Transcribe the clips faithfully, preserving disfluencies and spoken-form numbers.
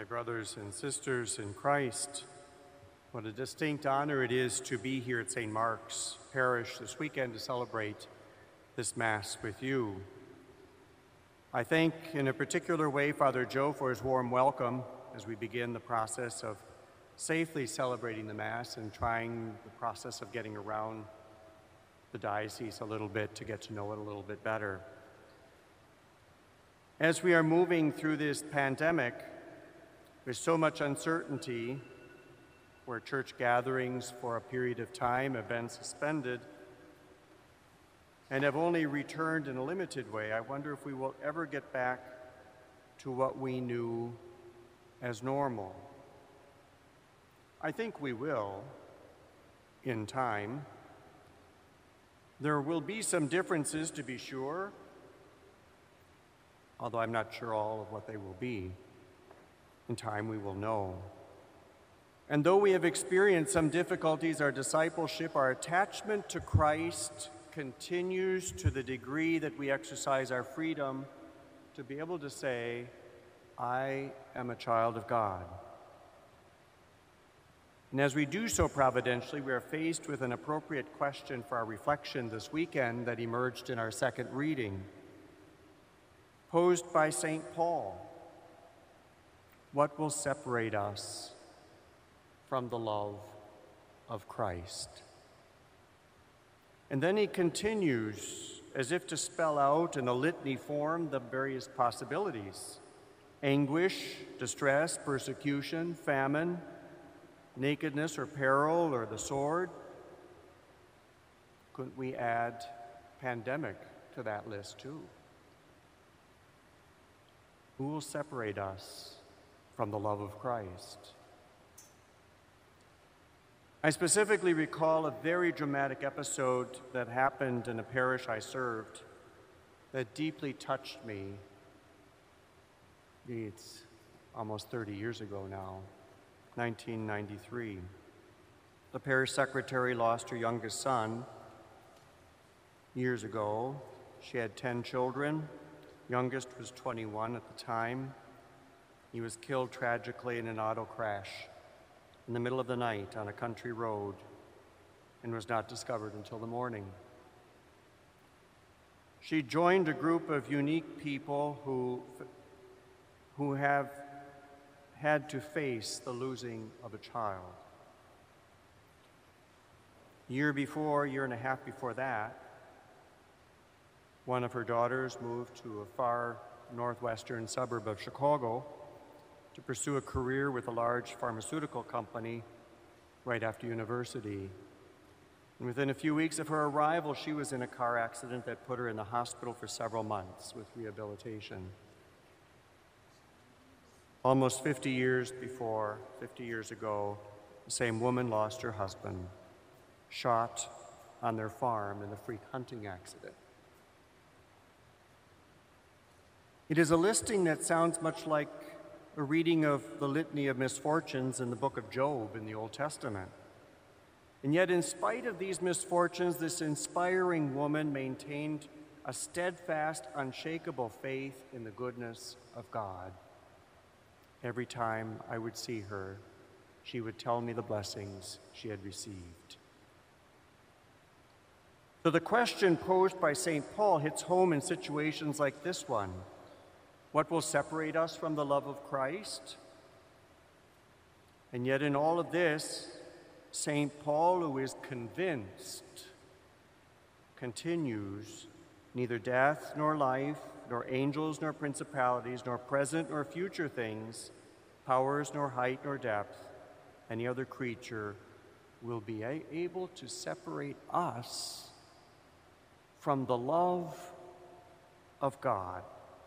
My brothers and sisters in Christ, what a distinct honor it is to be here at Saint Mark's Parish this weekend to celebrate this Mass with you. I thank in a particular way Father Joe for his warm welcome as we begin the process of safely celebrating the Mass and trying the process of getting around the diocese a little bit to get to know it a little bit better. As we are moving through this pandemic, there's so much uncertainty where church gatherings for a period of time have been suspended and have only returned in a limited way. I wonder if we will ever get back to what we knew as normal. I think we will in time. There will be some differences, to be sure, although I'm not sure all of what they will be. In time we will know. And though we have experienced some difficulties, our discipleship, our attachment to Christ continues to the degree that we exercise our freedom to be able to say, I am a child of God. And as we do so providentially, we are faced with an appropriate question for our reflection this weekend that emerged in our second reading, posed by Saint Paul. What will separate us from the love of Christ? And then he continues, as if to spell out in a litany form the various possibilities: anguish, distress, persecution, famine, nakedness or peril, or the sword. Couldn't we add pandemic to that list too? Who will separate us from the love of Christ? I specifically recall a very dramatic episode that happened in a parish I served that deeply touched me. It's almost thirty years ago now, nineteen ninety-three. The parish secretary lost her youngest son years ago. She had ten children. Youngest was twenty-one at the time. He was killed tragically in an auto crash in the middle of the night on a country road and was not discovered until the morning. She joined a group of unique people who, who have had to face the losing of a child. A year before, a year and a half before that, one of her daughters moved to a far northwestern suburb of Chicago to pursue a career with a large pharmaceutical company right after university. And within a few weeks of her arrival, she was in a car accident that put her in the hospital for several months with rehabilitation. Almost fifty years before, fifty years ago, the same woman lost her husband, shot on their farm in a freak hunting accident. It is a listing that sounds much like a reading of the litany of misfortunes in the book of Job in the Old Testament. And yet, in spite of these misfortunes, this inspiring woman maintained a steadfast, unshakable faith in the goodness of God. Every time I would see her, she would tell me the blessings she had received. So the question posed by Saint Paul hits home in situations like this one. What will separate us from the love of Christ? And yet in all of this, Saint Paul, who is convinced, continues, neither death nor life, nor angels nor principalities, nor present nor future things, powers nor height nor depth, any other creature will be able to separate us from the love of God.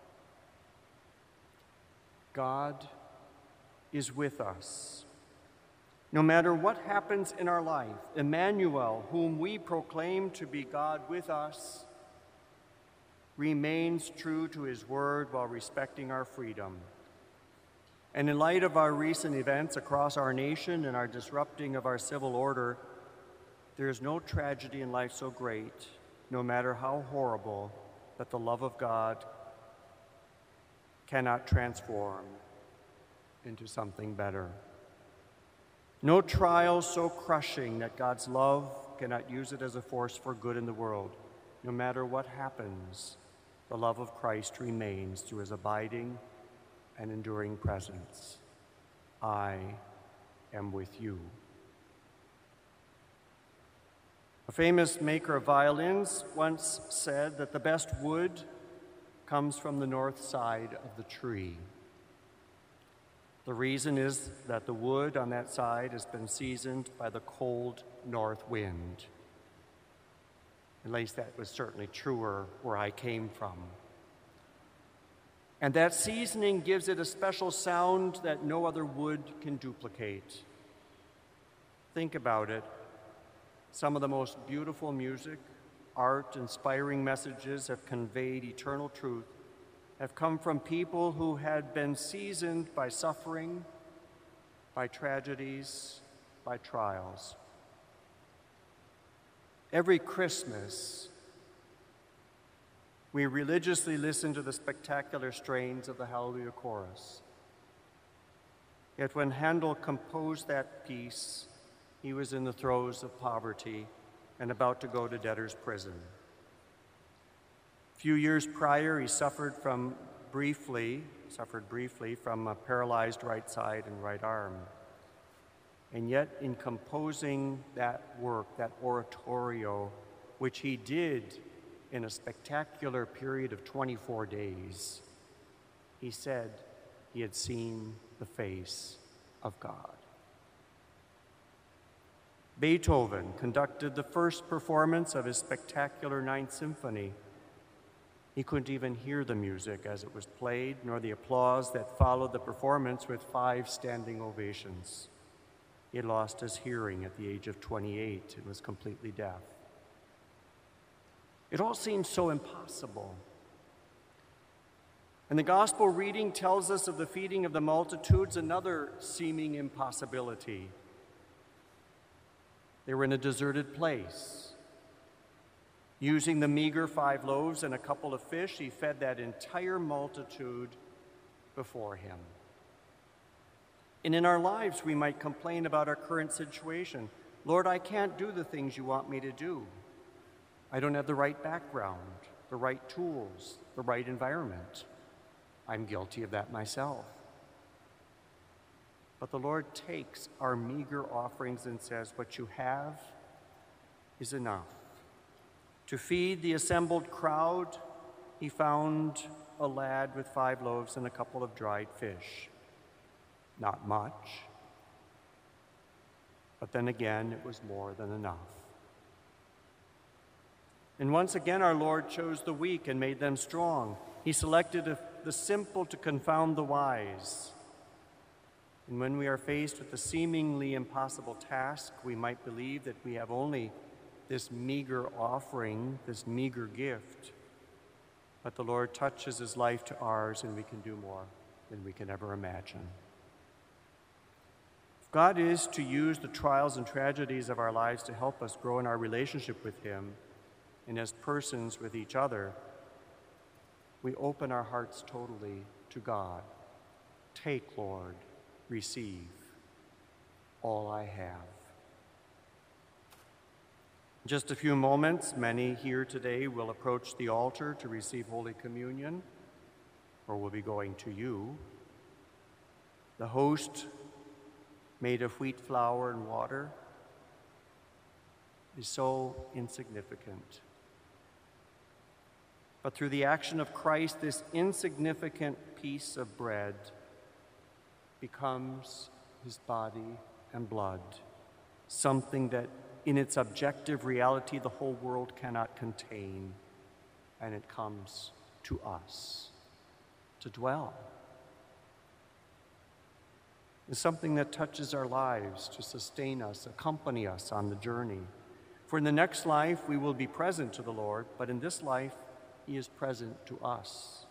God is with us. No matter what happens in our life, Emmanuel, whom we proclaim to be God with us, remains true to his word while respecting our freedom. And in light of our recent events across our nation and our disrupting of our civil order, there is no tragedy in life so great, no matter how horrible, that the love of God cannot transform into something better. No trial so crushing that God's love cannot use it as a force for good in the world. No matter what happens, the love of Christ remains through his abiding and enduring presence. I am with you. A famous maker of violins once said that the best wood comes from the north side of the tree. The reason is that the wood on that side has been seasoned by the cold north wind. At least that was certainly truer where I came from. And that seasoning gives it a special sound that no other wood can duplicate. Think about it. Some of the most beautiful music, art, inspiring messages have conveyed eternal truth, have come from people who had been seasoned by suffering, by tragedies, by trials. Every Christmas, we religiously listen to the spectacular strains of the Hallelujah Chorus. Yet when Handel composed that piece, he was in the throes of poverty and about to go to debtor's prison. A few years prior, he suffered from briefly, suffered briefly from a paralyzed right side and right arm. And yet, in composing that work, that oratorio, which he did in a spectacular period of twenty-four days, he said he had seen the face of God. Beethoven conducted the first performance of his spectacular Ninth Symphony. He couldn't even hear the music as it was played, nor the applause that followed the performance with five standing ovations. He had lost his hearing at the age of twenty-eight and was completely deaf. It all seems so impossible. And the gospel reading tells us of the feeding of the multitudes, another seeming impossibility. They were in a deserted place. Using the meager five loaves and a couple of fish, he fed that entire multitude before him. And in our lives, we might complain about our current situation. Lord, I can't do the things you want me to do. I don't have the right background, the right tools, the right environment. I'm guilty of that myself. But the Lord takes our meager offerings and says, what you have is enough. To feed the assembled crowd, he found a lad with five loaves and a couple of dried fish. Not much, but then again, it was more than enough. And once again, our Lord chose the weak and made them strong. He selected the simple to confound the wise. And when we are faced with a seemingly impossible task, we might believe that we have only this meager offering, this meager gift. But the Lord touches his life to ours, and we can do more than we can ever imagine. If God is to use the trials and tragedies of our lives to help us grow in our relationship with him and as persons with each other, we open our hearts totally to God. Take, Lord, receive all I have. In just a few moments, many here today will approach the altar to receive Holy Communion, or will be going to you. The host, made of wheat flour and water, is so insignificant. But through the action of Christ, this insignificant piece of bread becomes his body and blood, something that in its objective reality the whole world cannot contain, and it comes to us to dwell. It's something that touches our lives, to sustain us, accompany us on the journey. For in the next life we will be present to the Lord, but in this life he is present to us.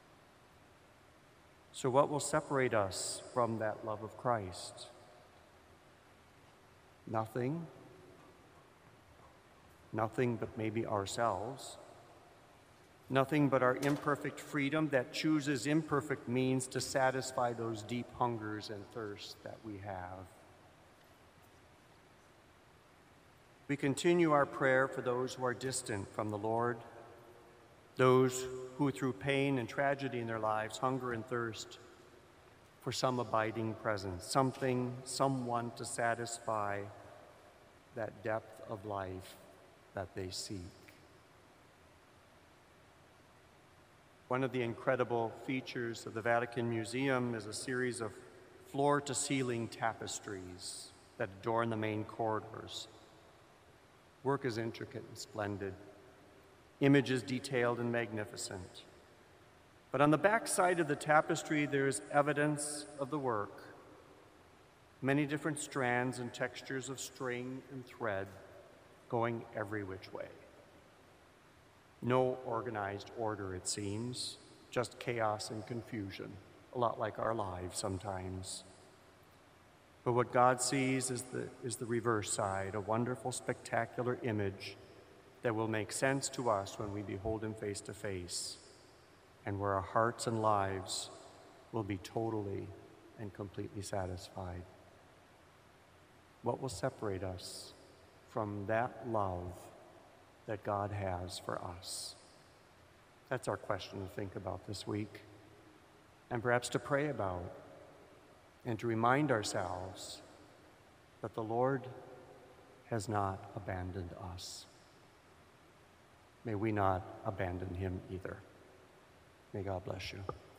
So what will separate us from that love of Christ? Nothing. Nothing but maybe ourselves. nothing but our imperfect freedom that chooses imperfect means to satisfy those deep hungers and thirsts that we have. We continue our prayer for those who are distant from the Lord, those who through pain and tragedy in their lives hunger and thirst for some abiding presence, something, someone to satisfy that depth of life that they seek. One of the incredible features of the Vatican Museum is a series of floor-to-ceiling tapestries that adorn the main corridors. Work is intricate and splendid, images detailed and magnificent. But on the back side of the tapestry, there is evidence of the work. Many different strands and textures of string and thread going every which way. No organized order, it seems, just chaos and confusion, a lot like our lives sometimes. But what God sees is the, is the reverse side, a wonderful, spectacular image that will make sense to us when we behold him face to face, and where our hearts and lives will be totally and completely satisfied. What will separate us from that love that God has for us? That's our question to think about this week, and perhaps to pray about, and to remind ourselves that the Lord has not abandoned us. May we not abandon him either. May God bless you.